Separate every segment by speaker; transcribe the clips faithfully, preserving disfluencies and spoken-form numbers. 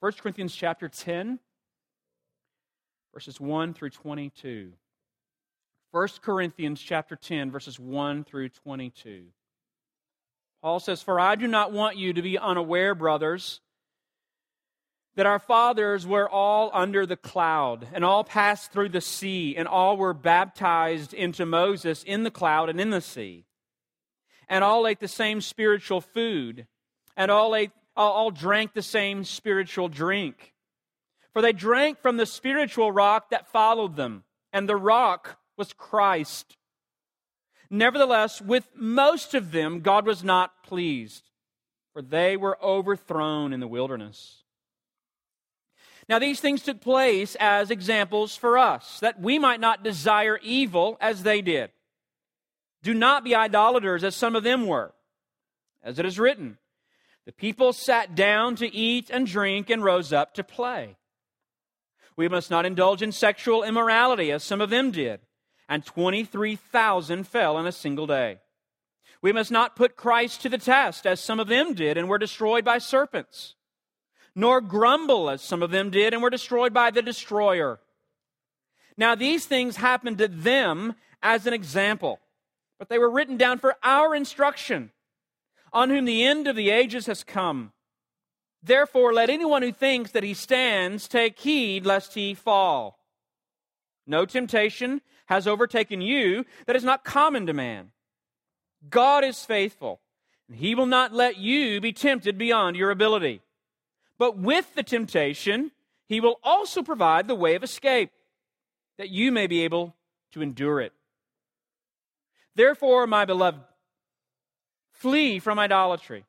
Speaker 1: First Corinthians chapter ten, verses one through twenty-two. First Corinthians chapter ten, verses one through twenty-two. Paul says, "For I do not want you to be unaware, brothers, that our fathers were all under the cloud, and all passed through the sea, and all were baptized into Moses in the cloud and in the sea. And all ate the same spiritual food, and all ate, all, all drank the same spiritual drink. For they drank from the spiritual rock that followed them, and the rock was Christ. Nevertheless, with most of them God was not pleased, for they were overthrown in the wilderness. Now these things took place as examples for us, that we might not desire evil as they did. Do not be idolaters as some of them were. As it is written, the people sat down to eat and drink and rose up to play. We must not indulge in sexual immorality as some of them did, and twenty-three thousand fell in a single day. We must not put Christ to the test as some of them did and were destroyed by serpents, nor grumble as some of them did and were destroyed by the destroyer. Now these things happened to them as an example, but they were written down for our instruction, on whom the end of the ages has come. Therefore let anyone who thinks that he stands take heed lest he fall. No temptation has overtaken you that is not common to man. God is faithful, and He will not let you be tempted beyond your ability. But with the temptation, He will also provide the way of escape, that you may be able to endure it. Therefore, my beloved, flee from idolatry.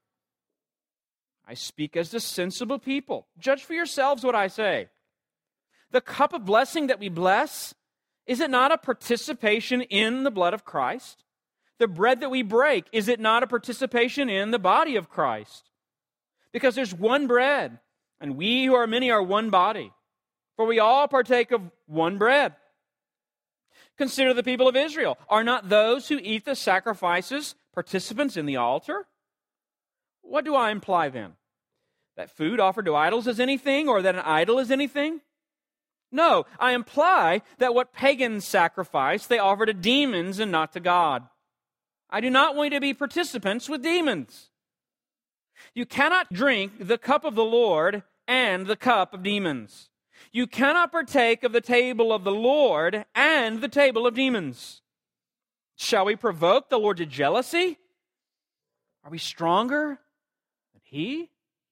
Speaker 1: I speak as to sensible people. Judge for yourselves what I say. The cup of blessing that we bless, is it not a participation in the blood of Christ? The bread that we break, is it not a participation in the body of Christ? Because there's one bread, and we who are many are one body. For we all partake of one bread. Consider the people of Israel. Are not those who eat the sacrifices participants in the altar? What do I imply then? That food offered to idols is anything, or that an idol is anything? No, I imply that what pagans sacrifice, they offer to demons and not to God. I do not want you to be participants with demons. You cannot drink the cup of the Lord and the cup of demons. You cannot partake of the table of the Lord and the table of demons. Shall we provoke the Lord to jealousy? Are we stronger than He?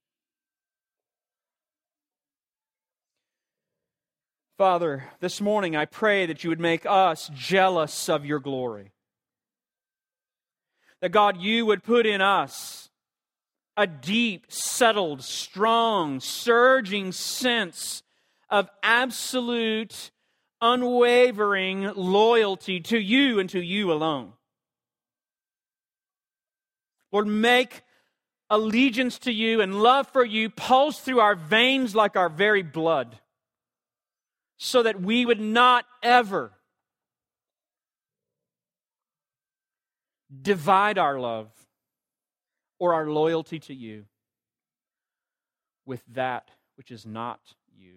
Speaker 1: Father, this morning I pray that you would make us jealous of your glory. That God, you would put in us a deep, settled, strong, surging sense of absolute, unwavering loyalty to you and to you alone. Lord, make allegiance to you and love for you pulse through our veins like our very blood, so that we would not ever divide our love or our loyalty to you with that which is not you.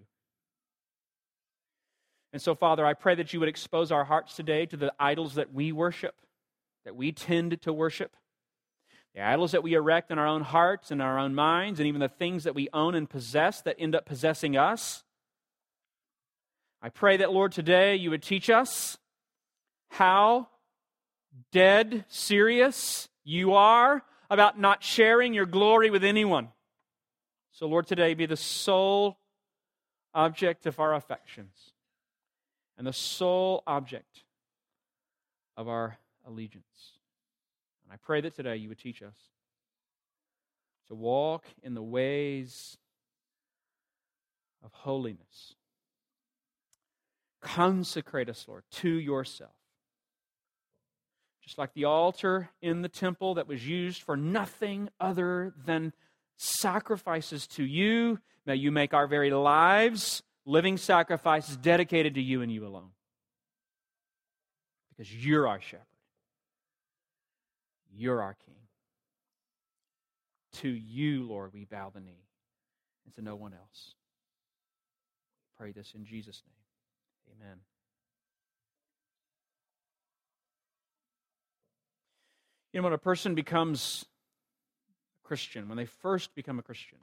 Speaker 1: And so, Father, I pray that you would expose our hearts today to the idols that we worship, that we tend to worship, the idols that we erect in our own hearts and our own minds, and even the things that we own and possess that end up possessing us. I pray that, Lord, today you would teach us how dead serious you are about not sharing your glory with anyone. So, Lord, today be the sole object of our affections and the sole object of our allegiance. And I pray that today you would teach us to walk in the ways of holiness. Consecrate us, Lord, to yourself. Just like the altar in the temple that was used for nothing other than sacrifices to you, may you make our very lives living sacrifices dedicated to you and you alone. Because you're our shepherd. You're our King. To you, Lord, we bow the knee and to no one else. Pray this in Jesus' name. Amen. You know, when a person becomes a Christian, when they first become a Christian,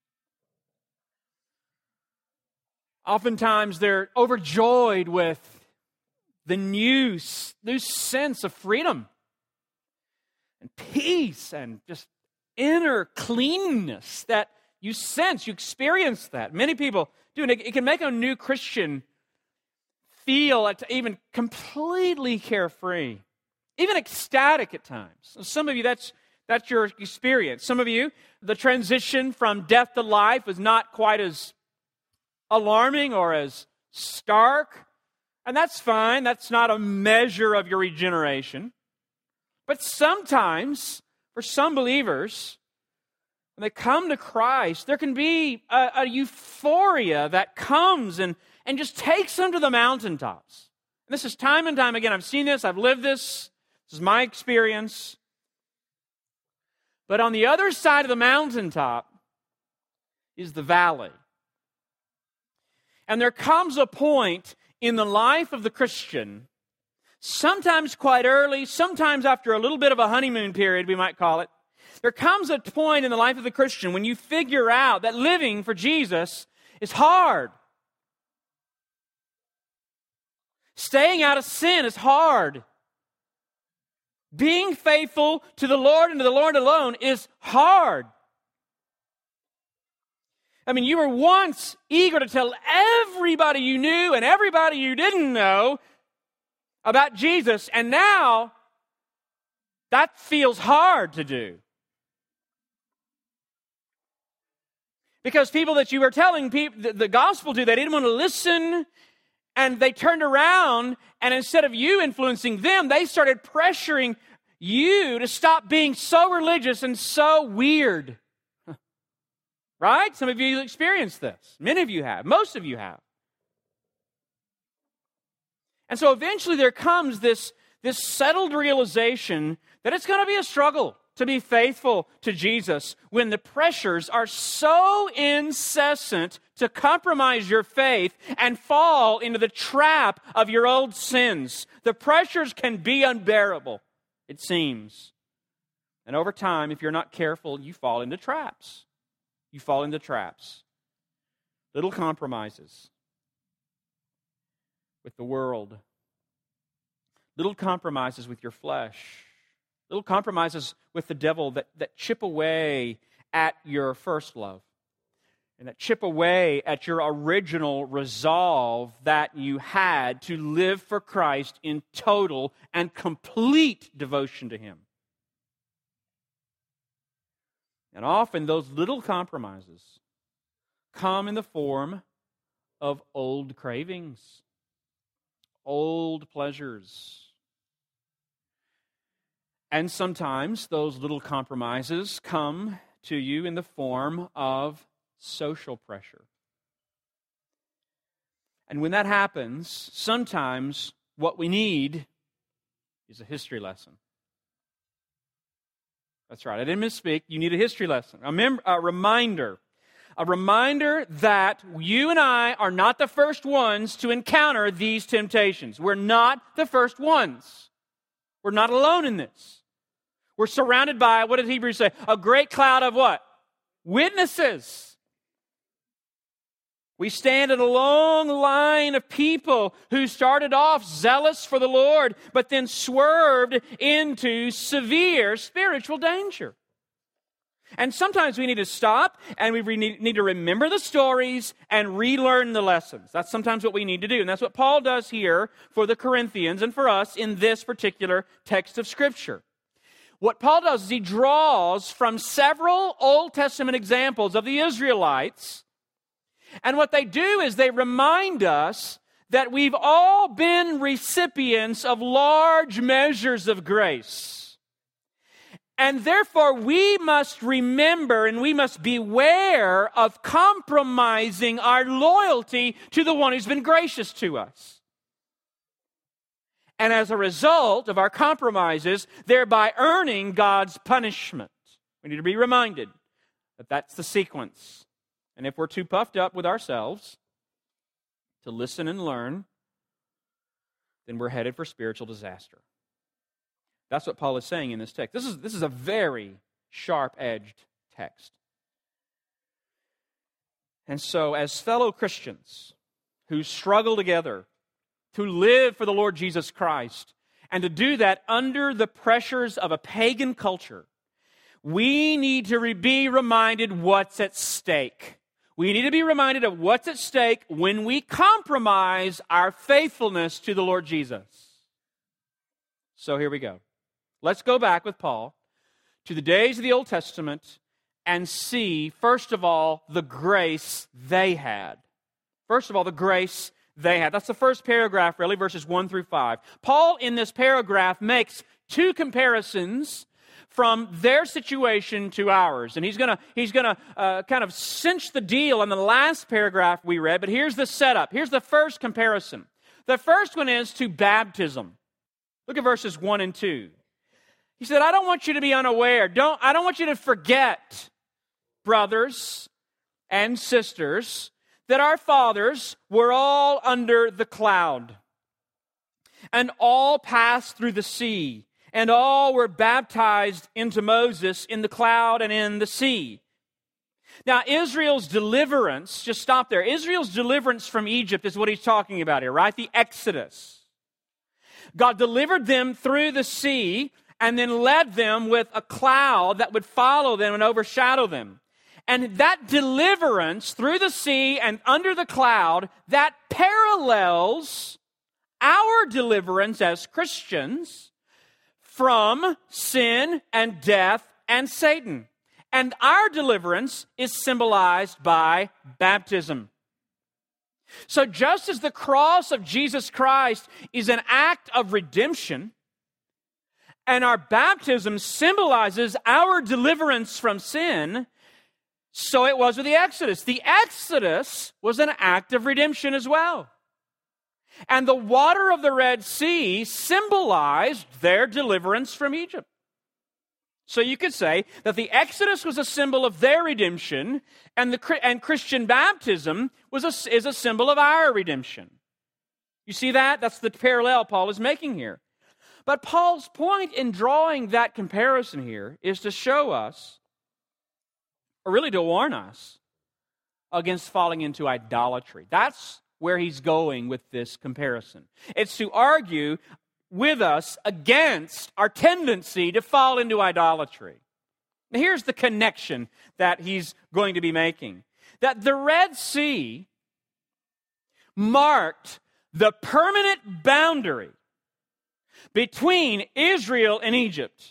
Speaker 1: oftentimes they're overjoyed with the new, new sense of freedom and peace and just inner cleanness that you sense, you experience that. Many people do, and it can make a new Christian feel even completely carefree, even ecstatic at times. Some of you, that's that's your experience. Some of you, the transition from death to life is not quite as alarming or as stark, and that's fine. That's not a measure of your regeneration. But sometimes, for some believers, when they come to Christ, there can be a, a euphoria that comes and, and just takes them to the mountaintops. And this is time and time again. I've seen this. I've lived this. This is my experience. But on the other side of the mountaintop is the valley. And there comes a point in the life of the Christian, sometimes quite early, sometimes after a little bit of a honeymoon period, we might call it. There comes a point in the life of the Christian when you figure out that living for Jesus is hard. Staying out of sin is hard. Being faithful to the Lord and to the Lord alone is hard. I mean, you were once eager to tell everybody you knew and everybody you didn't know about Jesus, and now that feels hard to do. Because people that you were telling people the, the gospel to, they didn't want to listen, and they turned around, and instead of you influencing them, they started pressuring you to stop being so religious and so weird. Right? Some of you experienced this. Many of you have. Most of you have. And so eventually there comes this, this settled realization that it's going to be a struggle to be faithful to Jesus when the pressures are so incessant to compromise your faith and fall into the trap of your old sins. The pressures can be unbearable, it seems. And over time, if you're not careful, you fall into traps. You fall into traps. Little compromises with the world. Little compromises with your flesh. Little compromises with the devil that, that chip away at your first love. And that chip away at your original resolve that you had to live for Christ in total and complete devotion to Him. And often those little compromises come in the form of old cravings, old pleasures. And sometimes those little compromises come to you in the form of social pressure. And when that happens, sometimes what we need is a history lesson. That's right, I didn't misspeak. You need a history lesson. A, mem- a reminder. A reminder that you and I are not the first ones to encounter these temptations. We're not the first ones. We're not alone in this. We're surrounded by, what did Hebrews say? A great cloud of what? Witnesses. We stand in a long line of people who started off zealous for the Lord, but then swerved into severe spiritual danger. And sometimes we need to stop and we need to remember the stories and relearn the lessons. That's sometimes what we need to do. And that's what Paul does here for the Corinthians and for us in this particular text of Scripture. What Paul does is he draws from several Old Testament examples of the Israelites. And what they do is they remind us that we've all been recipients of large measures of grace. And therefore we must remember and we must beware of compromising our loyalty to the one who's been gracious to us. And as a result of our compromises, thereby earning God's punishment. We need to be reminded that that's the sequence. And if we're too puffed up with ourselves to listen and learn, then we're headed for spiritual disaster. That's what Paul is saying in this text. This is, this is a very sharp-edged text. And so, as fellow Christians who struggle together to live for the Lord Jesus Christ, and to do that under the pressures of a pagan culture, we need to be reminded what's at stake. We need to be reminded of what's at stake when we compromise our faithfulness to the Lord Jesus. So here we go. Let's go back with Paul to the days of the Old Testament and see, first of all, the grace they had. First of all, the grace they had. That's the first paragraph, really, verses one through five. Paul, in this paragraph, makes two comparisons from their situation to ours. And he's going to he's gonna, uh, kind of cinch the deal in the last paragraph we read, but here's the setup. Here's the first comparison. The first one is to baptism. Look at verses one and two. He said, I don't want you to be unaware. Don't, I don't want you to forget, brothers and sisters, that our fathers were all under the cloud, and all passed through the sea, and all were baptized into Moses in the cloud and in the sea. Now, Israel's deliverance, just stop there. Israel's deliverance from Egypt is what he's talking about here, right? The Exodus. God delivered them through the sea and then led them with a cloud that would follow them and overshadow them. And that deliverance through the sea and under the cloud, that parallels our deliverance as Christians from sin and death and Satan. And our deliverance is symbolized by baptism. So just as the cross of Jesus Christ is an act of redemption, and our baptism symbolizes our deliverance from sin, so it was with the Exodus. The Exodus was an act of redemption as well. And the water of the Red Sea symbolized their deliverance from Egypt. So you could say that the Exodus was a symbol of their redemption, and the and Christian baptism was a, is a symbol of our redemption. You see that? That's the parallel Paul is making here. But Paul's point in drawing that comparison here is to show us, or really to warn us, against falling into idolatry. That's where he's going with this comparison. It's to argue with us against our tendency to fall into idolatry. Now, here's the connection that he's going to be making. That the Red Sea marked the permanent boundary between Israel and Egypt.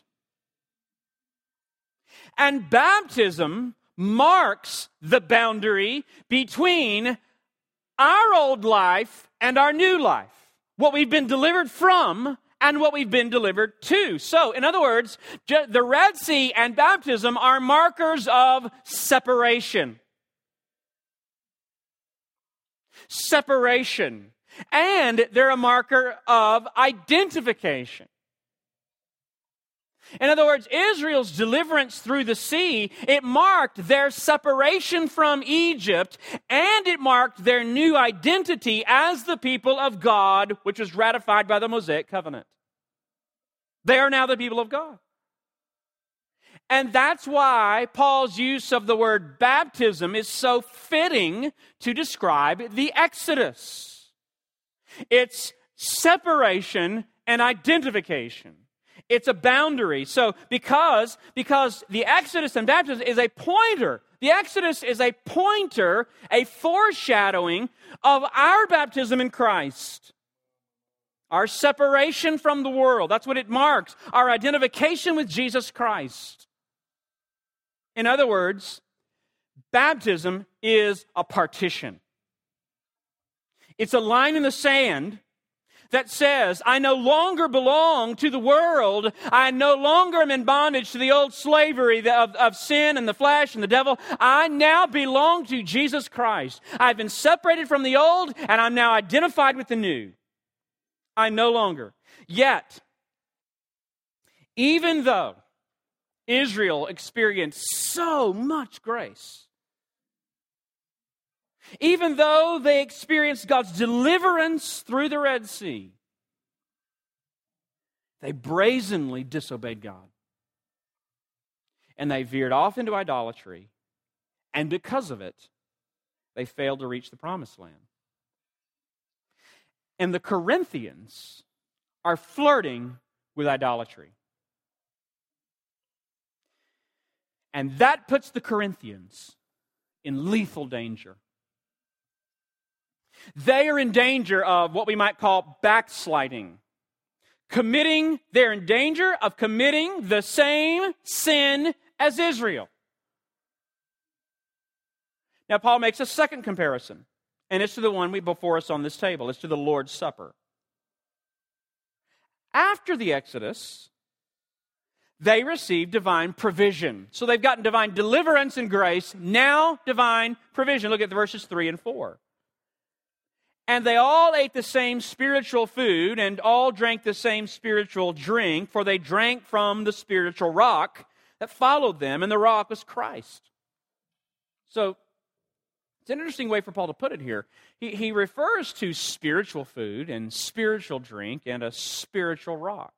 Speaker 1: And baptism marks the boundary between our old life and our new life. What we've been delivered from and what we've been delivered to. So, in other words, the Red Sea and baptism are markers of separation. Separation. And they're a marker of identification. In other words, Israel's deliverance through the sea, it marked their separation from Egypt, and it marked their new identity as the people of God, which was ratified by the Mosaic covenant. They are now the people of God. And that's why Paul's use of the word baptism is so fitting to describe the Exodus. It's separation and identification. It's a boundary. So because, because the Exodus and baptism is a pointer, the Exodus is a pointer, a foreshadowing of our baptism in Christ. Our separation from the world. That's what it marks. Our identification with Jesus Christ. In other words, baptism is a partition. It's a line in the sand that says, I no longer belong to the world. I no longer am in bondage to the old slavery of, of sin and the flesh and the devil. I now belong to Jesus Christ. I've been separated from the old, and I'm now identified with the new. I no longer. Yet, even though Israel experienced so much grace, Even though they experienced God's deliverance through the Red Sea, they brazenly disobeyed God. And they veered off into idolatry. And because of it, they failed to reach the promised land. And the Corinthians are flirting with idolatry. And that puts the Corinthians in lethal danger. They are in danger of what we might call backsliding. Committing, they're in danger of committing the same sin as Israel. Now, Paul makes a second comparison, and it's to the one we before us on this table. It's to the Lord's Supper. After the Exodus, they received divine provision. So they've gotten divine deliverance and grace, now divine provision. Look at the verses three and four. And they all ate the same spiritual food and all drank the same spiritual drink, for they drank from the spiritual rock that followed them, and the rock was Christ. So, it's an interesting way for Paul to put it here. He, he refers to spiritual food and spiritual drink and a spiritual rock.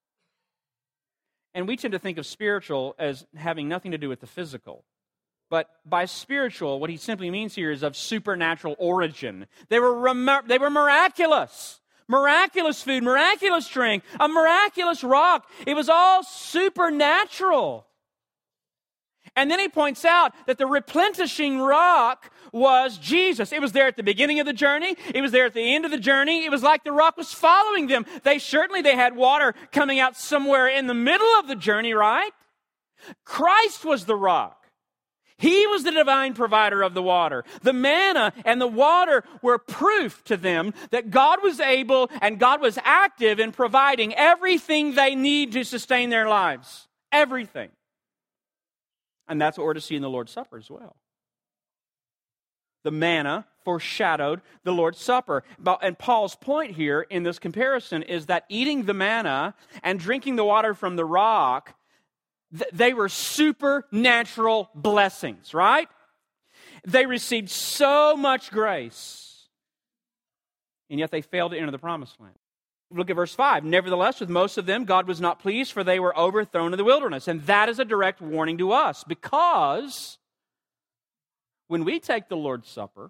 Speaker 1: And we tend to think of spiritual as having nothing to do with the physical. But by spiritual, what he simply means here is of supernatural origin. They were, rem- they were miraculous. Miraculous food, miraculous drink, a miraculous rock. It was all supernatural. And then he points out that the replenishing rock was Jesus. It was there at the beginning of the journey. It was there at the end of the journey. It was like the rock was following them. They certainly they had water coming out somewhere in the middle of the journey, right? Christ was the rock. He was the divine provider of the water. The manna and the water were proof to them that God was able and God was active in providing everything they need to sustain their lives. Everything. And that's what we're to see in the Lord's Supper as well. The manna foreshadowed the Lord's Supper. And Paul's point here in this comparison is that eating the manna and drinking the water from the rock, they were supernatural blessings, right? They received so much grace, and yet they failed to enter the promised land. Look at verse five. Nevertheless, with most of them, God was not pleased, for they were overthrown in the wilderness. And that is a direct warning to us, because when we take the Lord's Supper,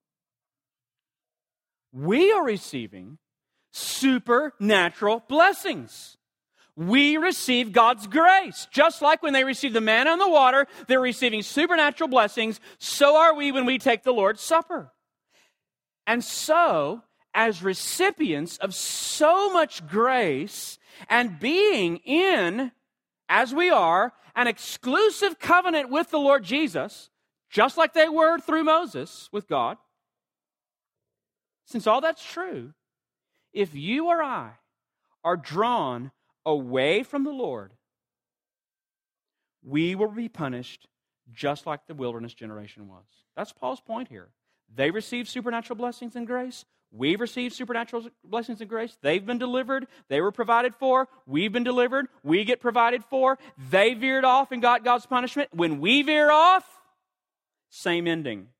Speaker 1: we are receiving supernatural blessings. We receive God's grace. Just like when they received the manna and the water, they're receiving supernatural blessings. So are we when we take the Lord's Supper. And so, as recipients of so much grace and being in, as we are, an exclusive covenant with the Lord Jesus, just like they were through Moses with God, since all that's true, if you or I are drawn away from the Lord, we will be punished just like the wilderness generation was. That's Paul's point here. They received supernatural blessings and grace. We've received supernatural blessings and grace. They've been delivered. They were provided for. We've been delivered. We get provided for. They veered off and got God's punishment. When we veer off, same ending.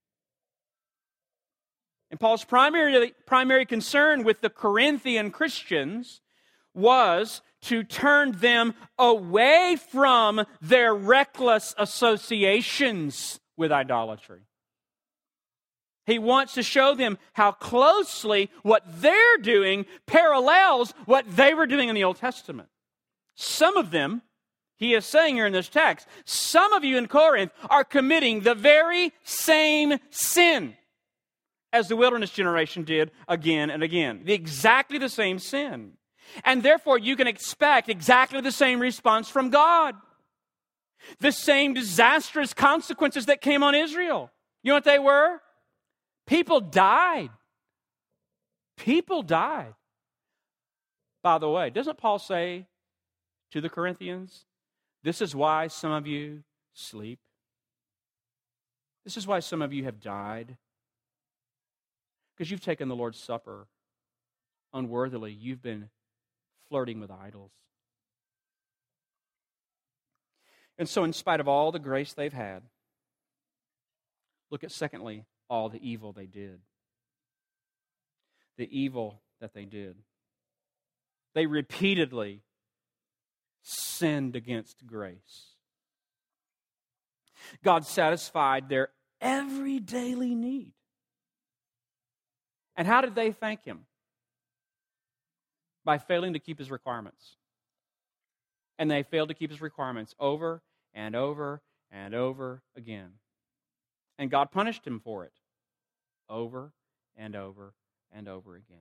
Speaker 1: And Paul's primary, primary concern with the Corinthian Christians was to turn them away from their reckless associations with idolatry. He wants to show them how closely what they're doing parallels what they were doing in the Old Testament. Some of them, he is saying here in this text, some of you in Corinth are committing the very same sin as the wilderness generation did again and again. Exactly the same sin. And therefore, you can expect exactly the same response from God. The same disastrous consequences that came on Israel. You know what they were? People died. People died. By the way, doesn't Paul say to the Corinthians, this is why some of you sleep? This is why some of you have died? Because you've taken the Lord's Supper unworthily. You've been flirting with idols. And so in spite of all the grace they've had, look at secondly, all the evil they did. The evil that they did. They repeatedly sinned against grace. God satisfied their every daily need. And how did they thank Him? By failing to keep His requirements. And they failed to keep His requirements over and over and over again. And God punished them for it over and over and over again.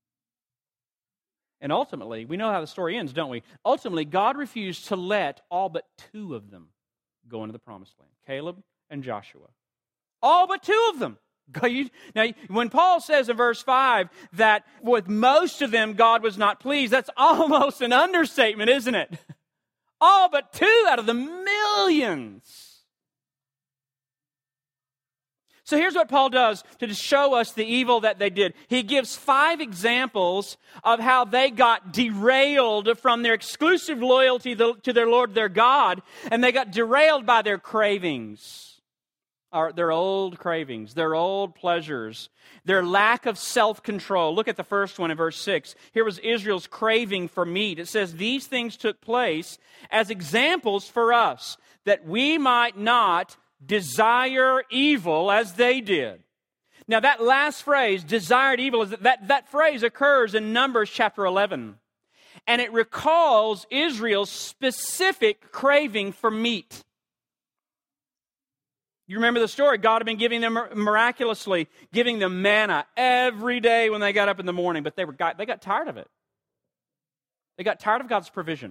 Speaker 1: And ultimately, we know how the story ends, don't we? Ultimately, God refused to let all but two of them go into the promised land, Caleb and Joshua. All but two of them. Now, when Paul says in verse five that with most of them God was not pleased, that's almost an understatement, isn't it? All but two out of the millions. So here's what Paul does to show us the evil that they did. He gives five examples of how they got derailed from their exclusive loyalty to their Lord, their God, and they got derailed by their cravings, or their old cravings, their old pleasures, their lack of self-control. Look at the first one in verse six. Here was Israel's craving for meat. It says, these things took place as examples for us, that we might not desire evil as they did. Now that last phrase, desired evil, is that, that phrase occurs in Numbers chapter eleven. And it recalls Israel's specific craving for meat. You remember the story. God had been giving them miraculously, giving them manna every day when they got up in the morning, but they were got, they got tired of it. They got tired of God's provision.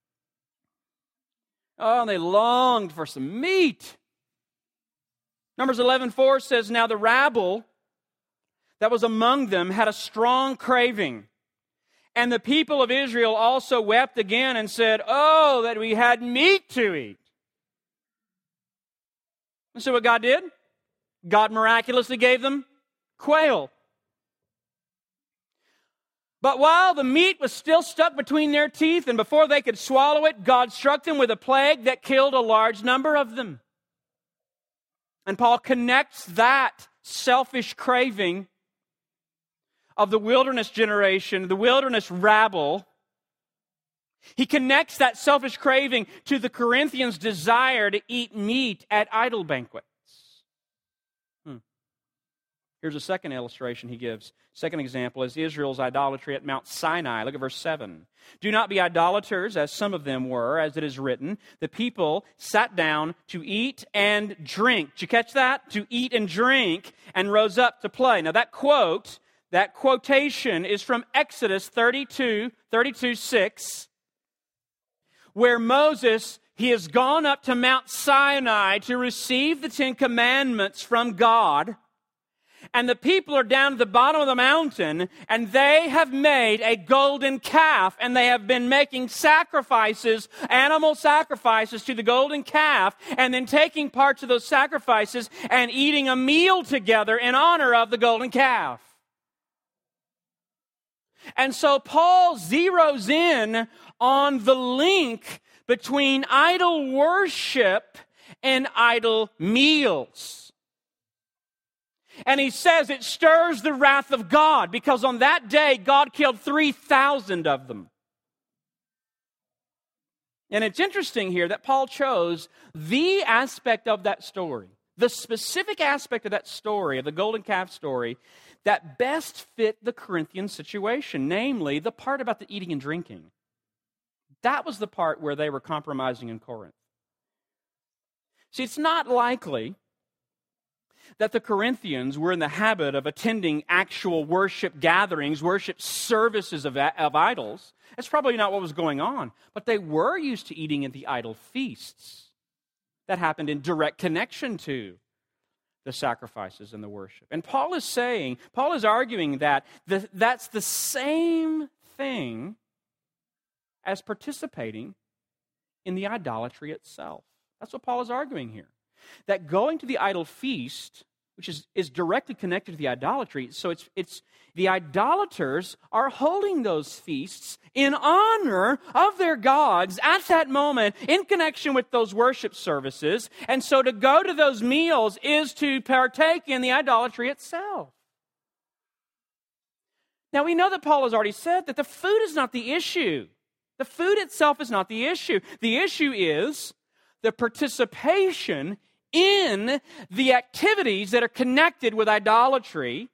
Speaker 1: Oh, and they longed for some meat. Numbers eleven four says, now the rabble that was among them had a strong craving. And the people of Israel also wept again and said, oh, that we had meat to eat. And so what God did? God miraculously gave them quail. But while the meat was still stuck between their teeth and before they could swallow it, God struck them with a plague that killed a large number of them. And Paul connects that selfish craving of the wilderness generation, the wilderness rabble. He connects that selfish craving to the Corinthians' desire to eat meat at idol banquets. Hmm. Here's a second illustration he gives. Second example is Israel's idolatry at Mount Sinai. Look at verse seven. Do not be idolaters, as some of them were, as it is written. The people sat down to eat and drink. Did you catch that? To eat and drink, and rose up to play. Now that quote, that quotation is from Exodus thirty-two, thirty-two six, where Moses, he has gone up to Mount Sinai to receive the Ten Commandments from God. And the people are down at the bottom of the mountain, and they have made a golden calf, and they have been making sacrifices, animal sacrifices to the golden calf, and then taking parts of those sacrifices and eating a meal together in honor of the golden calf. And so Paul zeroes in on the link between idol worship and idol meals. And he says it stirs the wrath of God, because on that day, God killed three thousand of them. And it's interesting here that Paul chose the aspect of that story, the specific aspect of that story, of the golden calf story, that best fit the Corinthian situation, namely the part about the eating and drinking. That was the part where they were compromising in Corinth. See, it's not likely that the Corinthians were in the habit of attending actual worship gatherings, worship services of, of idols. That's probably not what was going on. But they were used to eating at the idol feasts. That happened in direct connection to the sacrifices and the worship. And Paul is saying, Paul is arguing that the, that's the same thing as participating in the idolatry itself. That's what Paul is arguing here. That going to the idol feast which is, is directly connected to the idolatry. So it's it's the idolaters are holding those feasts in honor of their gods at that moment in connection with those worship services. And so to go to those meals is to partake in the idolatry itself. Now we know that Paul has already said that the food is not the issue. The food itself is not the issue. The issue is the participation in the activities that are connected with idolatry.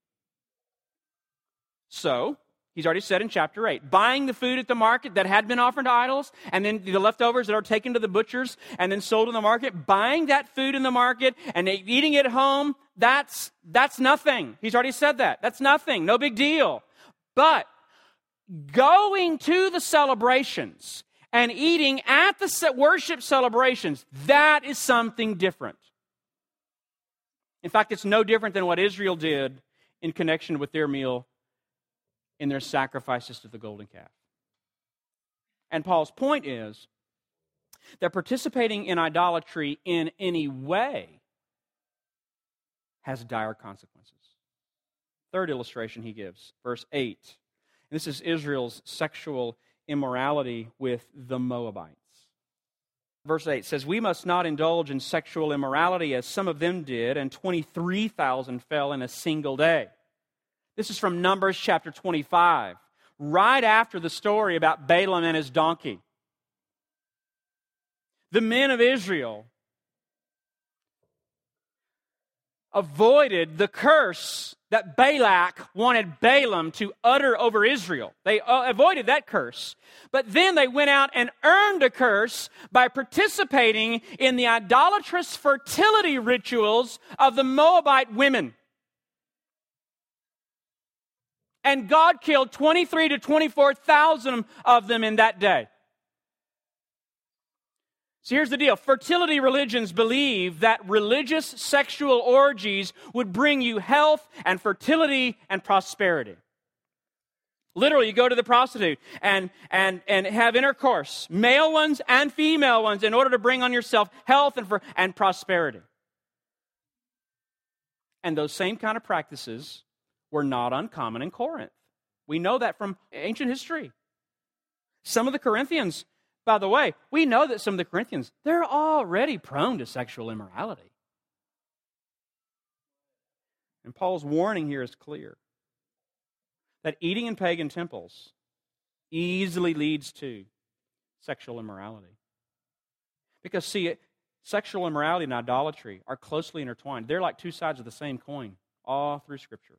Speaker 1: So, he's already said in chapter eight, buying the food at the market that had been offered to idols, and then the leftovers that are taken to the butchers and then sold in the market, buying that food in the market and eating it at home, that's, that's nothing. He's already said that. That's nothing. No big deal. But going to the celebrations and eating at the worship celebrations, that is something different. In fact, it's no different than what Israel did in connection with their meal in their sacrifices to the golden calf. And Paul's point is that participating in idolatry in any way has dire consequences. Third illustration he gives, verse eight. This is Israel's sexual immorality with the Moabites. Verse eight says, we must not indulge in sexual immorality as some of them did, and twenty-three thousand fell in a single day. This is from Numbers chapter twenty-five, right after the story about Balaam and his donkey. The men of Israel avoided the curse that Balak wanted Balaam to utter over Israel. They uh, avoided that curse. But then they went out and earned a curse by participating in the idolatrous fertility rituals of the Moabite women. And God killed twenty-three to twenty-four thousand of them in that day. So here's the deal. Fertility religions believe that religious sexual orgies would bring you health and fertility and prosperity. Literally, you go to the prostitute and, and, and have intercourse, male ones and female ones, in order to bring on yourself health and, for, and prosperity. And those same kind of practices were not uncommon in Corinth. We know that from ancient history. Some of the Corinthians, by the way, we know that some of the Corinthians, they're already prone to sexual immorality. And Paul's warning here is clear. That eating in pagan temples easily leads to sexual immorality. Because, see, sexual immorality and idolatry are closely intertwined. They're like two sides of the same coin all through Scripture.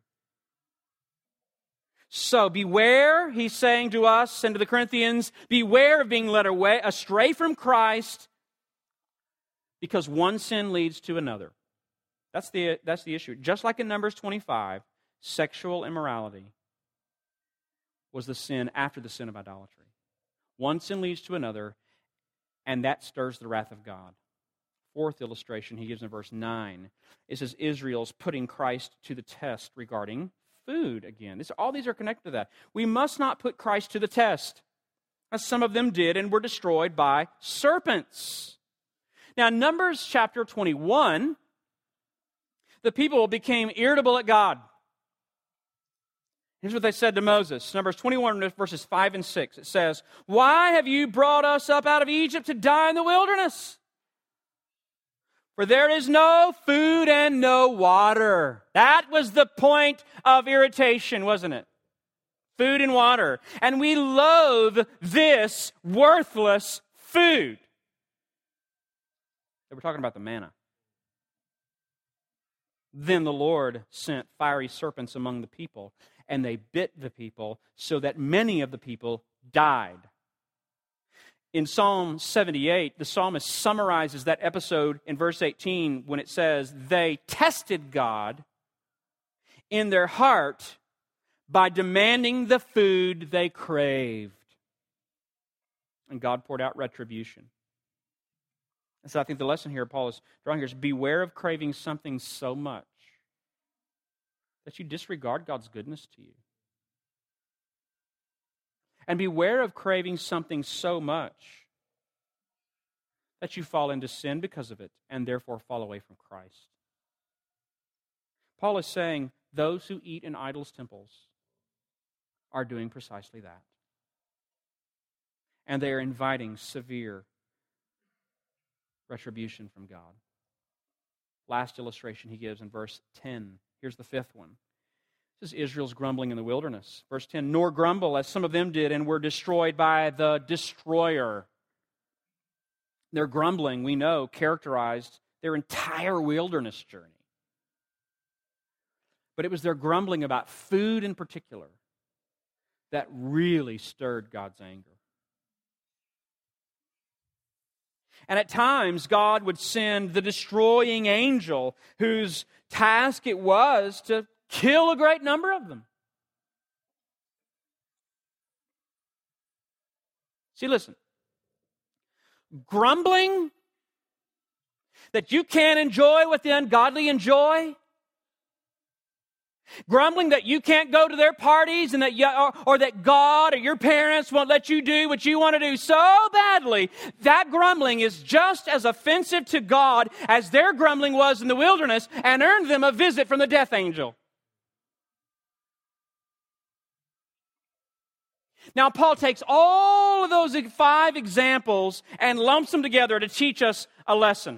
Speaker 1: So beware, he's saying to us and to the Corinthians, beware of being led away, astray from Christ, because one sin leads to another. That's the, that's the issue. Just like in Numbers twenty-five, sexual immorality was the sin after the sin of idolatry. One sin leads to another, and that stirs the wrath of God. Fourth illustration he gives in verse nine. It says Israel's putting Christ to the test regarding food again. This, all these are connected to that. We must not put Christ to the test, as some of them did and were destroyed by serpents. Now, Numbers chapter twenty-one, the people became irritable at God. Here's what they said to Moses. Numbers twenty-one, verses five and six. It says, "Why have you brought us up out of Egypt to die in the wilderness? For there is no food and no water." That was the point of irritation, wasn't it? Food and water. "And we loathe this worthless food." They were talking about the manna. Then the Lord sent fiery serpents among the people, and they bit the people, so that many of the people died. In Psalm seventy-eight, the psalmist summarizes that episode in verse eighteen when it says, "They tested God in their heart by demanding the food they craved." And God poured out retribution. And so I think the lesson here Paul is drawing here is beware of craving something so much that you disregard God's goodness to you. And beware of craving something so much that you fall into sin because of it and therefore fall away from Christ. Paul is saying those who eat in idols' temples are doing precisely that. And they are inviting severe retribution from God. Last illustration he gives in verse ten. Here's the fifth one. This is Israel's grumbling in the wilderness. Verse ten, nor grumble as some of them did and were destroyed by the destroyer. Their grumbling, we know, characterized their entire wilderness journey. But it was their grumbling about food in particular that really stirred God's anger. And at times, God would send the destroying angel whose task it was to kill a great number of them. See, listen. Grumbling that you can't enjoy what the ungodly enjoy, grumbling that you can't go to their parties and that you, or, or that God or your parents won't let you do what you want to do so badly, that grumbling is just as offensive to God as their grumbling was in the wilderness and earned them a visit from the death angel. Now, Paul takes all of those five examples and lumps them together to teach us a lesson.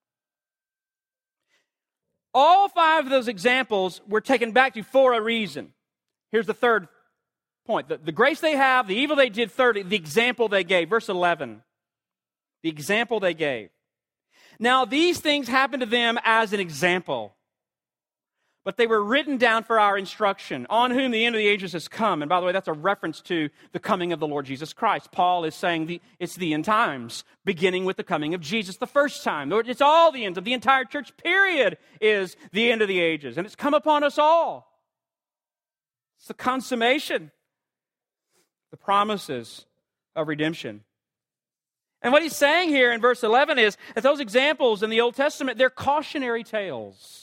Speaker 1: All five of those examples were taken back to for a reason. Here's the third point. The, the grace they have, the evil they did, third, the example they gave. Verse eleven. The example they gave. Now, these things happened to them as an example, but they were written down for our instruction, on whom the end of the ages has come. And by the way, that's a reference to the coming of the Lord Jesus Christ. Paul is saying the, it's the end times, beginning with the coming of Jesus the first time. It's all the ends of the entire church period is the end of the ages. And it's come upon us all. It's the consummation, the promises of redemption. And what he's saying here in verse eleven is that those examples in the Old Testament, they're cautionary tales.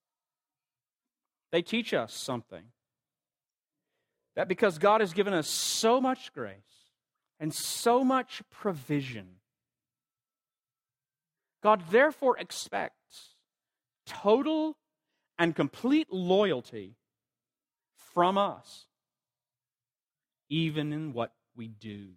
Speaker 1: They teach us something. That because God has given us so much grace and so much provision, God therefore expects total and complete loyalty from us, even in what we do.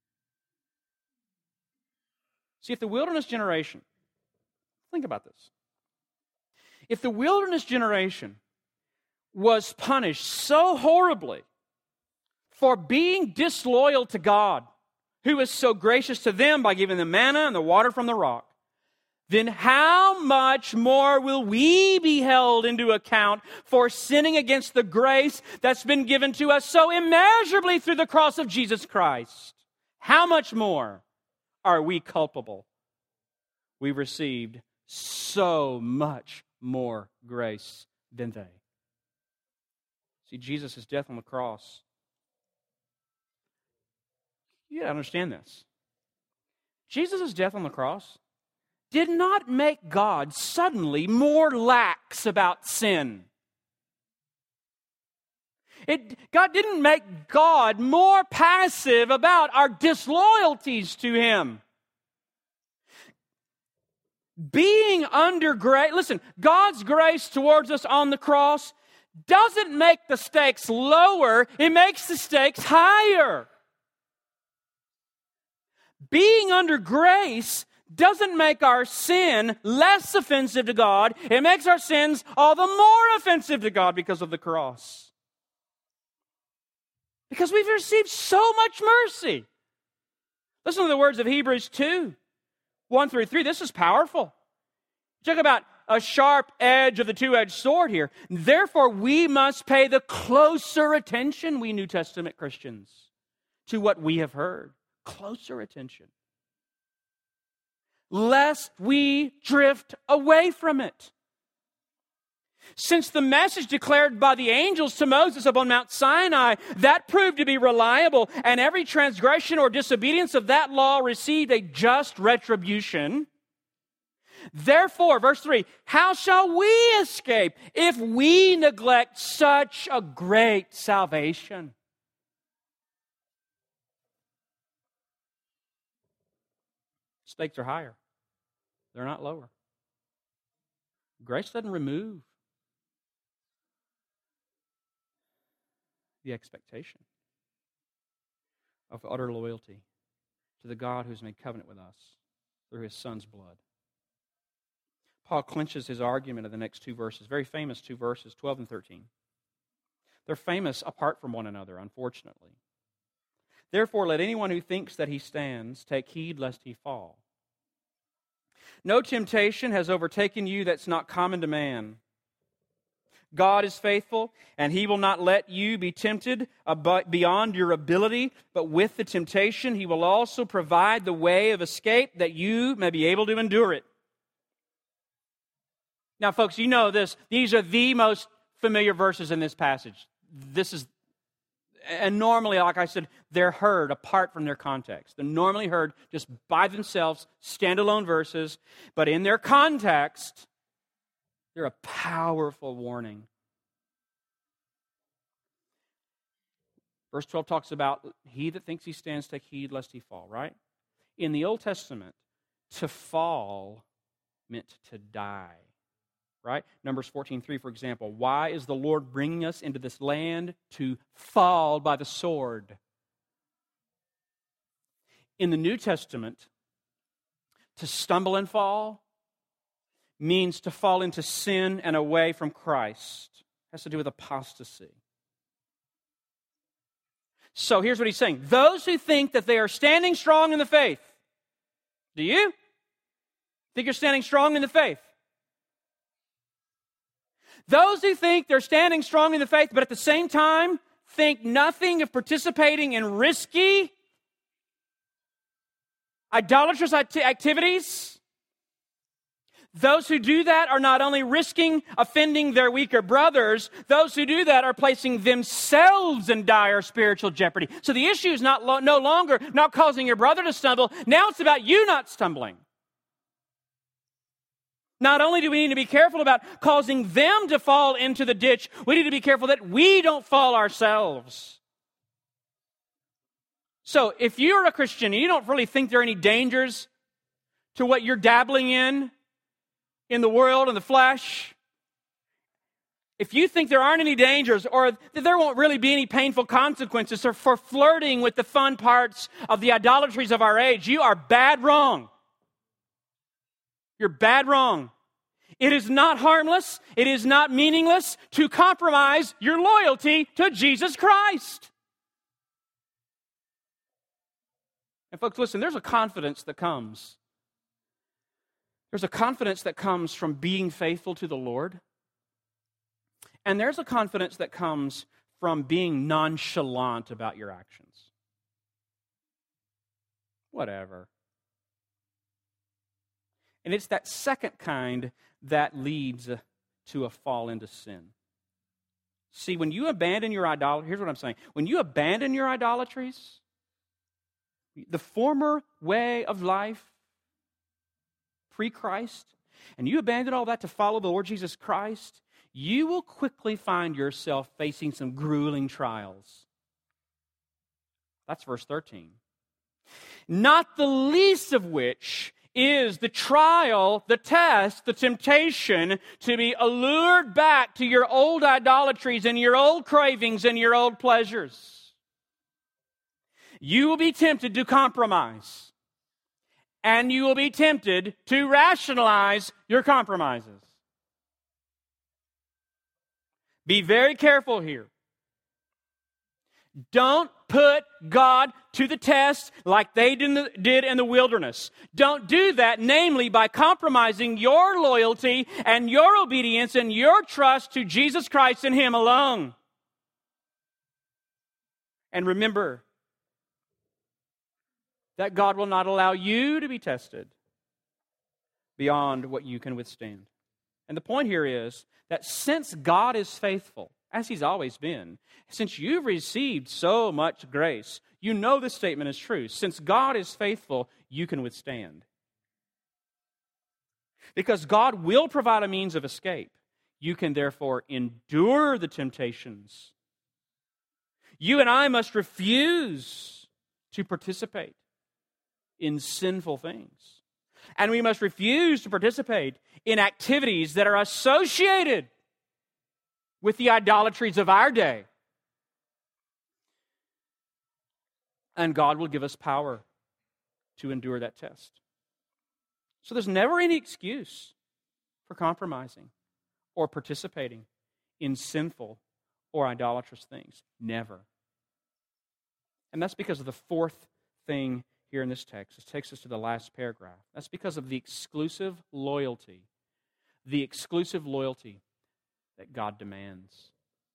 Speaker 1: See, if the wilderness generation, think about this. If the wilderness generation was punished so horribly for being disloyal to God, who was so gracious to them by giving them manna and the water from the rock, then how much more will we be held into account for sinning against the grace that's been given to us so immeasurably through the cross of Jesus Christ? How much more are we culpable? We've received so much more grace than they. See, Jesus' death on the cross, you got to understand this. Jesus' death on the cross did not make God suddenly more lax about sin. It, God didn't make God more passive about our disloyalties to Him. Being under grace, listen, God's grace towards us on the cross doesn't make the stakes lower, it makes the stakes higher. Being under grace doesn't make our sin less offensive to God, it makes our sins all the more offensive to God because of the cross. Because we've received so much mercy. Listen to the words of Hebrews two, one through three. This is powerful. Talk about a sharp edge of the two-edged sword here. Therefore, we must pay the closer attention, we New Testament Christians, to what we have heard. Closer attention. Lest we drift away from it. Since the message declared by the angels to Moses upon Mount Sinai, that proved to be reliable, and every transgression or disobedience of that law received a just retribution. Therefore, verse three, how shall we escape if we neglect such a great salvation? Stakes are higher. They're not lower. Grace doesn't remove the expectation of utter loyalty to the God who's made covenant with us through his Son's blood. Paul clinches his argument in the next two verses, very famous two verses, twelve and thirteen. They're famous apart from one another, unfortunately. Therefore, let anyone who thinks that he stands take heed lest he fall. No temptation has overtaken you that's not common to man. God is faithful, and he will not let you be tempted beyond your ability, but with the temptation he will also provide the way of escape that you may be able to endure it. Now, folks, you know this. These are the most familiar verses in this passage. This is, and normally, like I said, they're heard apart from their context. They're normally heard just by themselves, standalone verses, but in their context, they're a powerful warning. Verse twelve talks about, he that thinks he stands, take heed lest he fall, right? In the Old Testament, to fall meant to die. Right? Numbers fourteen three, for example. Why is the Lord bringing us into this land to fall by the sword? In the New Testament, to stumble and fall means to fall into sin and away from Christ. It has to do with apostasy. So here's what he's saying. Those who think that they are standing strong in the faith. Do you? Think you're standing strong in the faith? Those who think they're standing strong in the faith, but at the same time think nothing of participating in risky, idolatrous activities, those who do that are not only risking offending their weaker brothers, those who do that are placing themselves in dire spiritual jeopardy. So the issue is not lo- no longer not causing your brother to stumble. Now it's about you not stumbling. Not only do we need to be careful about causing them to fall into the ditch, we need to be careful that we don't fall ourselves. So if you're a Christian and you don't really think there are any dangers to what you're dabbling in, in the world and the flesh, if you think there aren't any dangers or that there won't really be any painful consequences for flirting with the fun parts of the idolatries of our age, you are bad wrong. You're bad wrong. It is not harmless, it is not meaningless to compromise your loyalty to Jesus Christ. And folks, listen, there's a confidence that comes. There's a confidence that comes from being faithful to the Lord. And there's a confidence that comes from being nonchalant about your actions. Whatever. And it's that second kind that leads to a fall into sin. See, when you abandon your idolatry, here's what I'm saying. When you abandon your idolatries, the former way of life, pre-Christ, and you abandon all that to follow the Lord Jesus Christ, you will quickly find yourself facing some grueling trials. That's verse thirteen. Not the least of which is the trial, the test, the temptation to be allured back to your old idolatries and your old cravings and your old pleasures. You will be tempted to compromise, and you will be tempted to rationalize your compromises. Be very careful here. Don't put God to the test like they did in the wilderness. Don't do that, namely by compromising your loyalty and your obedience and your trust to Jesus Christ and Him alone. And remember that God will not allow you to be tested beyond what you can withstand. And the point here is that since God is faithful, as He's always been, since you've received so much grace, you know this statement is true. Since God is faithful, you can withstand. Because God will provide a means of escape. You can therefore endure the temptations. You and I must refuse to participate in sinful things. And we must refuse to participate in activities that are associated with the idolatries of our day. And God will give us power to endure that test. So there's never any excuse for compromising or participating in sinful or idolatrous things. Never. And that's because of the fourth thing here in this text. This takes us to the last paragraph. That's because of the exclusive loyalty. The exclusive loyalty that God demands.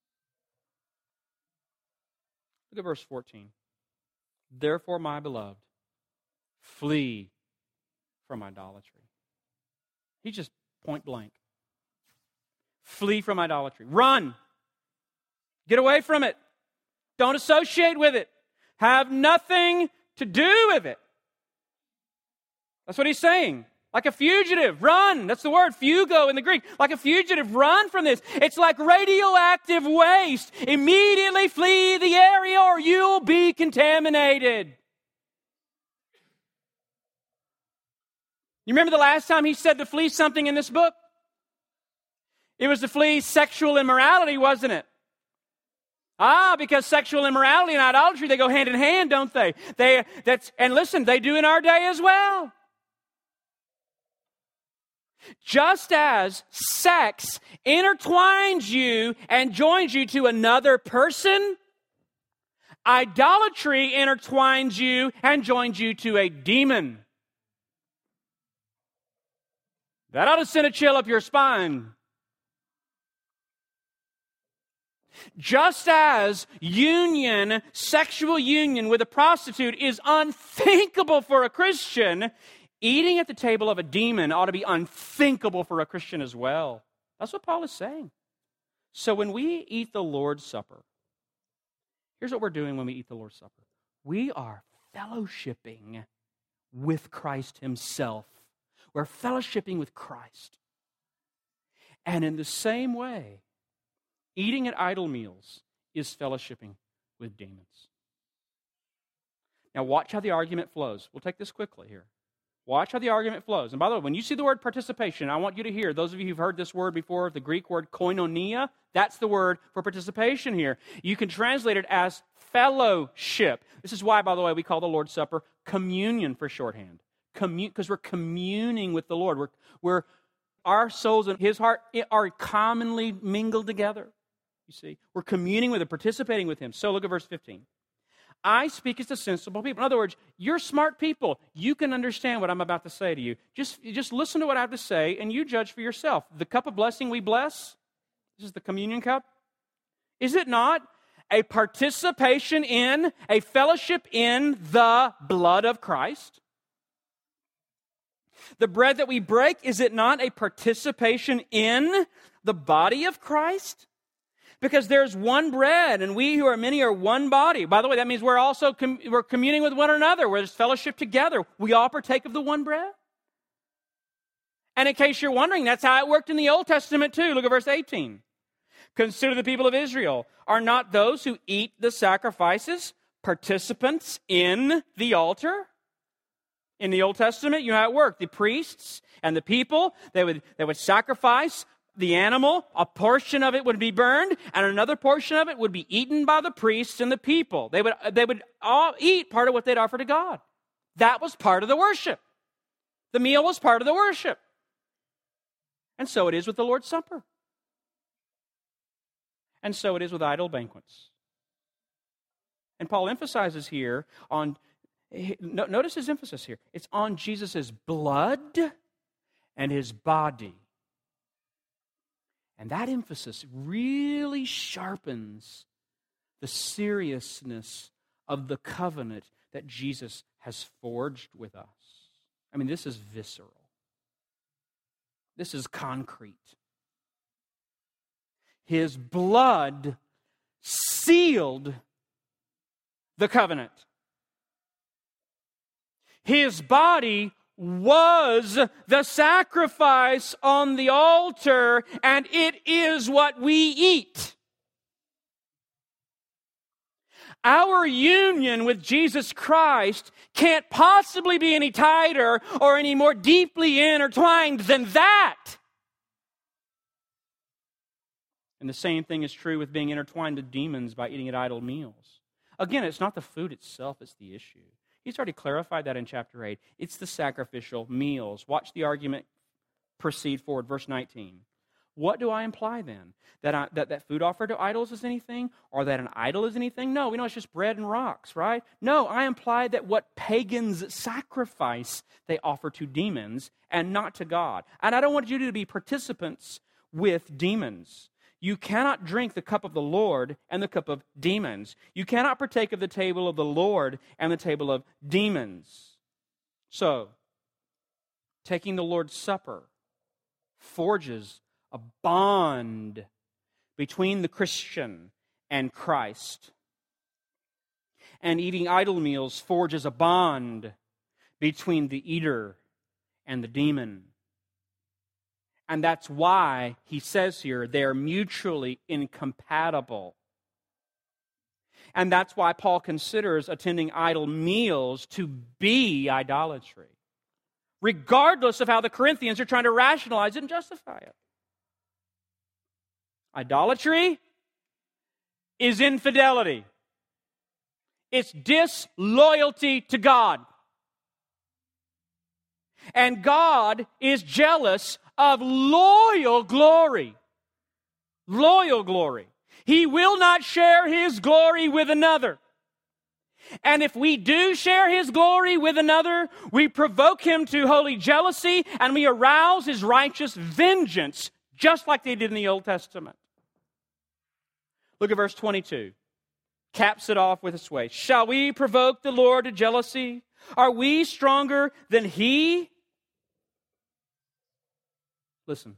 Speaker 1: Look at verse fourteen. Therefore, my beloved, flee from idolatry. He's just point blank. Flee from idolatry. Run. Get away from it. Don't associate with it. Have nothing to do with it. That's what he's saying. Like a fugitive, run. That's the word, fugo in the Greek. Like a fugitive, run from this. It's like radioactive waste. Immediately flee the area or you'll be contaminated. You remember the last time he said to flee something in this book? It was to flee sexual immorality, wasn't it? Ah, because sexual immorality and idolatry, they go hand in hand, don't they? They that's and listen, they do in our day as well. Just as sex intertwines you and joins you to another person, idolatry intertwines you and joins you to a demon. That ought to send a chill up your spine. Just as union, sexual union with a prostitute is unthinkable for a Christian, eating at the table of a demon ought to be unthinkable for a Christian as well. That's what Paul is saying. So when we eat the Lord's Supper, here's what we're doing when we eat the Lord's Supper. We are fellowshipping with Christ himself. We're fellowshipping with Christ. And in the same way, eating at idol meals is fellowshipping with demons. Now watch how the argument flows. We'll take this quickly here. Watch how the argument flows. And by the way, when you see the word participation, I want you to hear, those of you who've heard this word before, the Greek word koinonia, that's the word for participation here. You can translate it as fellowship. This is why, by the way, we call the Lord's Supper communion for shorthand. Commun- because we're communing with the Lord. We're, we're, our souls and his heart are commonly mingled together. You see, we're communing with him, participating with him. So look at verse fifteen. I speak as to sensible people. In other words, you're smart people. You can understand what I'm about to say to you. Just, just listen to what I have to say, and you judge for yourself. The cup of blessing we bless, this is the communion cup. Is it not a participation in, a fellowship in the blood of Christ? The bread that we break, is it not a participation in the body of Christ? Because there's one bread, and we who are many are one body. By the way, that means we're also com- we're communing with one another. We're just fellowship together. We all partake of the one bread. And in case you're wondering, that's how it worked in the Old Testament too. Look at verse eighteen. Consider the people of Israel. Are not those who eat the sacrifices participants in the altar? In the Old Testament, you know how it worked. The priests and the people, they would, they would sacrifice the animal. A portion of it would be burned, and another portion of it would be eaten by the priests and the people. They would, they would all eat part of what they'd offer to God. That was part of the worship. The meal was part of the worship. And so it is with the Lord's Supper. And so it is with idol banquets. And Paul emphasizes here on, notice his emphasis here. It's on Jesus' blood and his body. And that emphasis really sharpens the seriousness of the covenant that Jesus has forged with us. I mean, this is visceral. This is concrete. His blood sealed the covenant. His body was the sacrifice on the altar, and it is what we eat. Our union with Jesus Christ can't possibly be any tighter or any more deeply intertwined than that. And the same thing is true with being intertwined with demons by eating at idol meals. Again, it's not the food itself, it's the issue. He's already clarified that in chapter eight. It's the sacrificial meals. Watch the argument proceed forward, verse nineteen. What do I imply then? That, I, that that food offered to idols is anything? Or that an idol is anything? No, we know it's just bread and rocks, right? No, I imply that what pagans sacrifice, they offer to demons and not to God. And I don't want you to be participants with demons. You cannot drink the cup of the Lord and the cup of demons. You cannot partake of the table of the Lord and the table of demons. So, taking the Lord's Supper forges a bond between the Christian and Christ. And eating idol meals forges a bond between the eater and the demon. And that's why he says here they're mutually incompatible. And that's why Paul considers attending idol meals to be idolatry, regardless of how the Corinthians are trying to rationalize it and justify it. Idolatry is infidelity. It's disloyalty to God. And God is jealous of loyal glory. Loyal glory. He will not share His glory with another. And if we do share His glory with another, we provoke Him to holy jealousy and we arouse His righteous vengeance, just like they did in the Old Testament. Look at verse twenty-two. Caps it off with this way. Shall we provoke the Lord to jealousy? Are we stronger than He? Listen.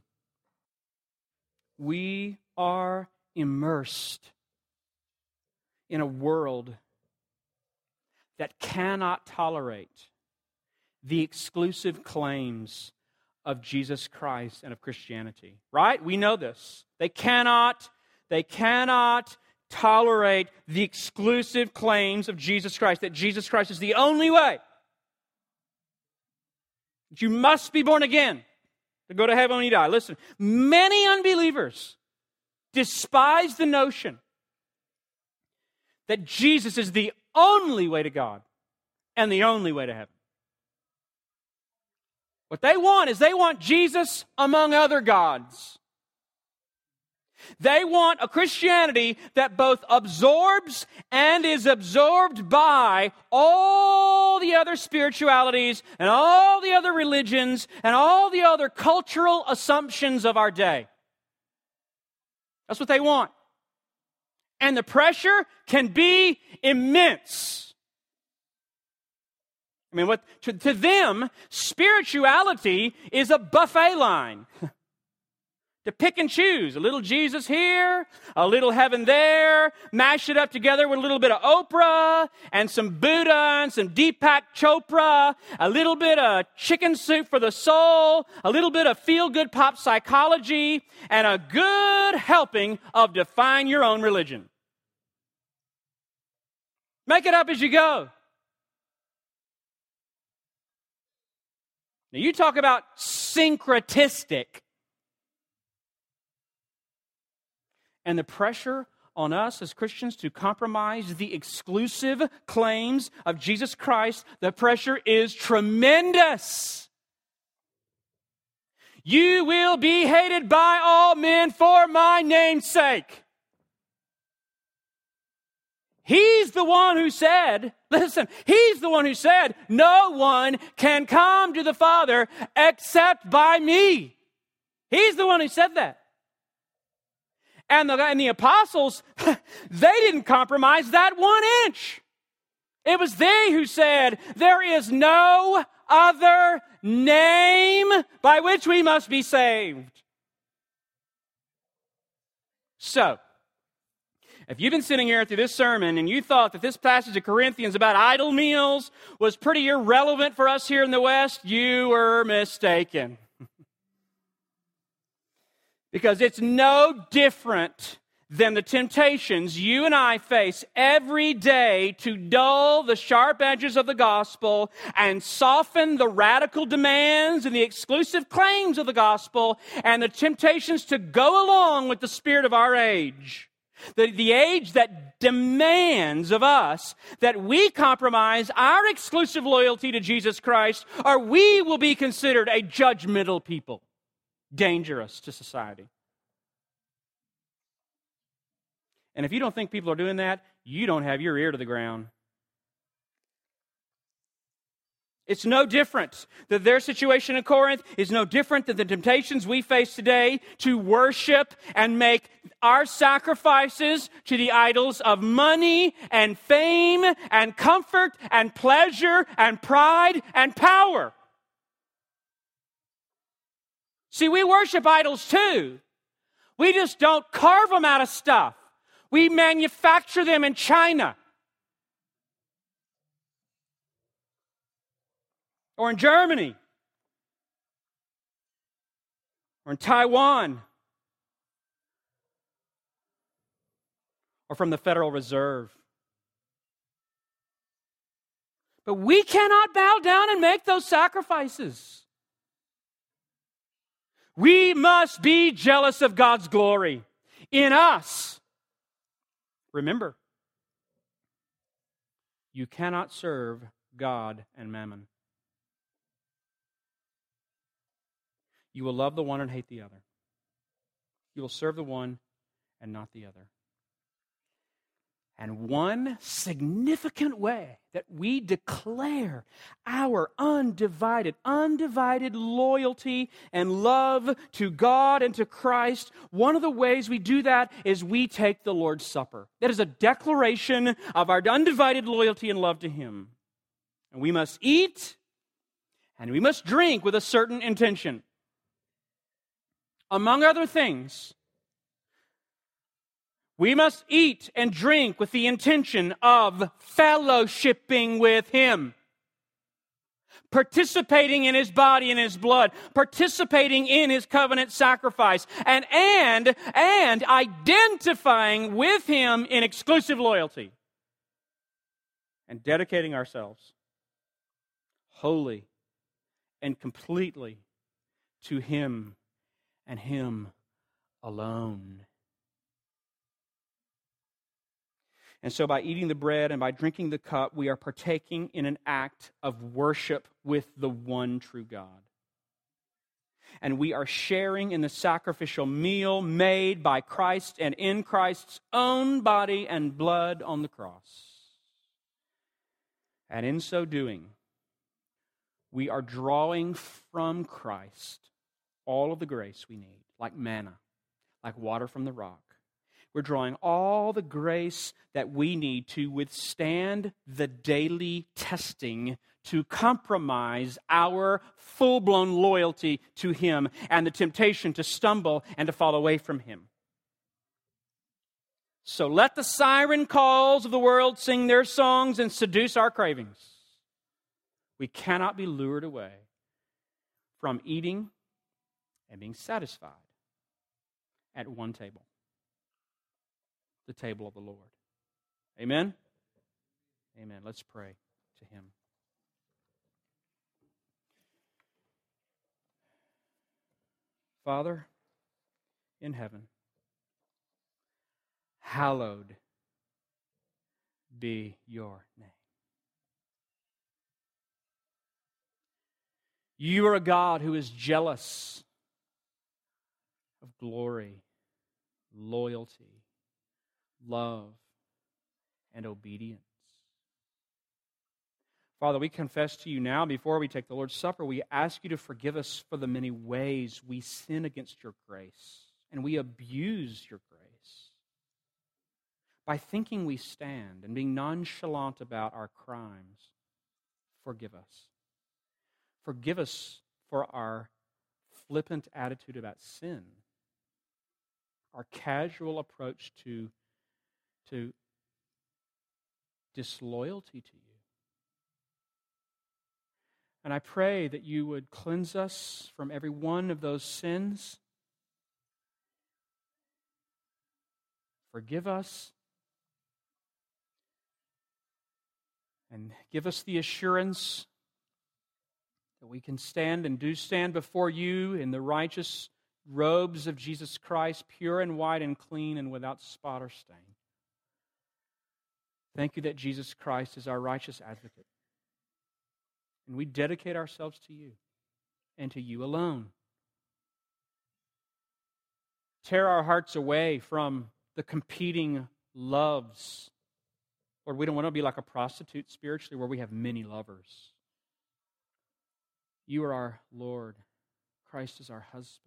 Speaker 1: We are immersed in a world that cannot tolerate the exclusive claims of Jesus Christ and of Christianity. Right? We know this. They cannot, they cannot tolerate the exclusive claims of Jesus Christ, that Jesus Christ is the only way. That you must be born again to go to heaven when you die. Listen, many unbelievers despise the notion that Jesus is the only way to God and the only way to heaven. What they want is they want Jesus among other gods. They want a Christianity that both absorbs and is absorbed by all the other spiritualities and all the other religions and all the other cultural assumptions of our day. That's what they want. And the pressure can be immense. I mean, what to, to them, spirituality is a buffet line. To pick and choose. A little Jesus here, a little heaven there, mash it up together with a little bit of Oprah and some Buddha and some Deepak Chopra, a little bit of chicken soup for the soul, a little bit of feel-good pop psychology, and a good helping of define your own religion. Make it up as you go. Now you talk about syncretistic. And the pressure on us as Christians to compromise the exclusive claims of Jesus Christ, the pressure is tremendous. You will be hated by all men for my name's sake. He's the one who said, listen, He's the one who said, no one can come to the Father except by me. He's the one who said that. And the, and the apostles, they didn't compromise that one inch. It was they who said, there is no other name by which we must be saved. So, if you've been sitting here through this sermon and you thought that this passage of Corinthians about idol meals was pretty irrelevant for us here in the West, you were mistaken. Because it's no different than the temptations you and I face every day to dull the sharp edges of the gospel and soften the radical demands and the exclusive claims of the gospel and the temptations to go along with the spirit of our age. The, the age that demands of us that we compromise our exclusive loyalty to Jesus Christ, or we will be considered a judgmental people, dangerous to society. And if you don't think people are doing that, you don't have your ear to the ground. It's no different. That their situation in Corinth is no different than the temptations we face today to worship and make our sacrifices to the idols of money and fame and comfort and pleasure and pride and power. See, we worship idols too. We just don't carve them out of stuff. We manufacture them in China. Or in Germany, or in Taiwan, or from the Federal Reserve. But we cannot bow down and make those sacrifices. We must be jealous of God's glory in us. Remember, you cannot serve God and mammon. You will love the one and hate the other. You will serve the one and not the other. And one significant way that we declare our undivided, undivided loyalty and love to God and to Christ, one of the ways we do that is we take the Lord's Supper. That is a declaration of our undivided loyalty and love to Him. And we must eat and we must drink with a certain intention. Among other things, we must eat and drink with the intention of fellowshipping with Him, participating in His body and His blood, participating in His covenant sacrifice, and, and, and identifying with Him in exclusive loyalty, and dedicating ourselves wholly and completely to Him and Him alone. And so by eating the bread and by drinking the cup, we are partaking in an act of worship with the one true God. And we are sharing in the sacrificial meal made by Christ and in Christ's own body and blood on the cross. And in so doing, we are drawing from Christ all of the grace we need, like manna, like water from the rock. We're drawing all the grace that we need to withstand the daily testing to compromise our full-blown loyalty to Him and the temptation to stumble and to fall away from Him. So let the siren calls of the world sing their songs and seduce our cravings. We cannot be lured away from eating and being satisfied at one table, the table of the Lord. Amen? Amen. Let's pray to Him. Father in heaven, hallowed be your name. You are a God who is jealous of glory, loyalty, love, and obedience. Father, we confess to you now, before we take the Lord's Supper, we ask you to forgive us for the many ways we sin against your grace and we abuse your grace. By thinking we stand and being nonchalant about our crimes, forgive us. Forgive us for our flippant attitude about sin, our casual approach to, to disloyalty to you. And I pray that you would cleanse us from every one of those sins. Forgive us. And give us the assurance that we can stand and do stand before you in the righteous robes of Jesus Christ, pure and white and clean and without spot or stain. Thank you that Jesus Christ is our righteous advocate. And we dedicate ourselves to you and to you alone. Tear our hearts away from the competing loves. Lord, we don't want to be like a prostitute spiritually where we have many lovers. You are our Lord. Christ is our husband.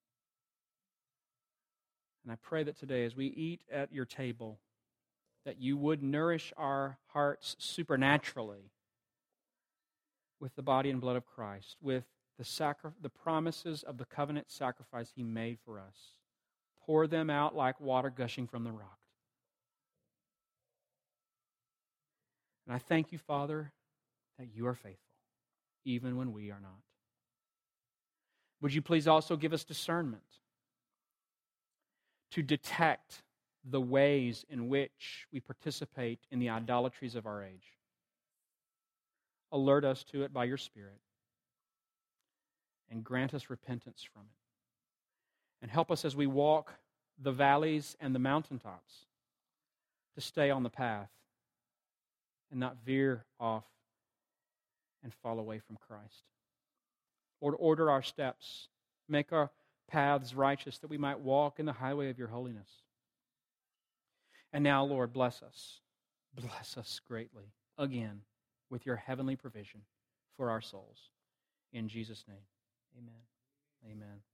Speaker 1: And I pray that today as we eat at your table, that you would nourish our hearts supernaturally with the body and blood of Christ, with the sacri- the promises of the covenant sacrifice he made for us. Pour them out like water gushing from the rock. And I thank you, Father, that you are faithful, even when we are not. Would you please also give us discernment to detect the ways in which we participate in the idolatries of our age? Alert us to it by your Spirit and grant us repentance from it. And help us as we walk the valleys and the mountaintops to stay on the path and not veer off and fall away from Christ. Lord, order our steps. Make our paths righteous that we might walk in the highway of your holiness. And now, Lord, bless us. Bless us greatly again with your heavenly provision for our souls. In Jesus' name, amen. Amen.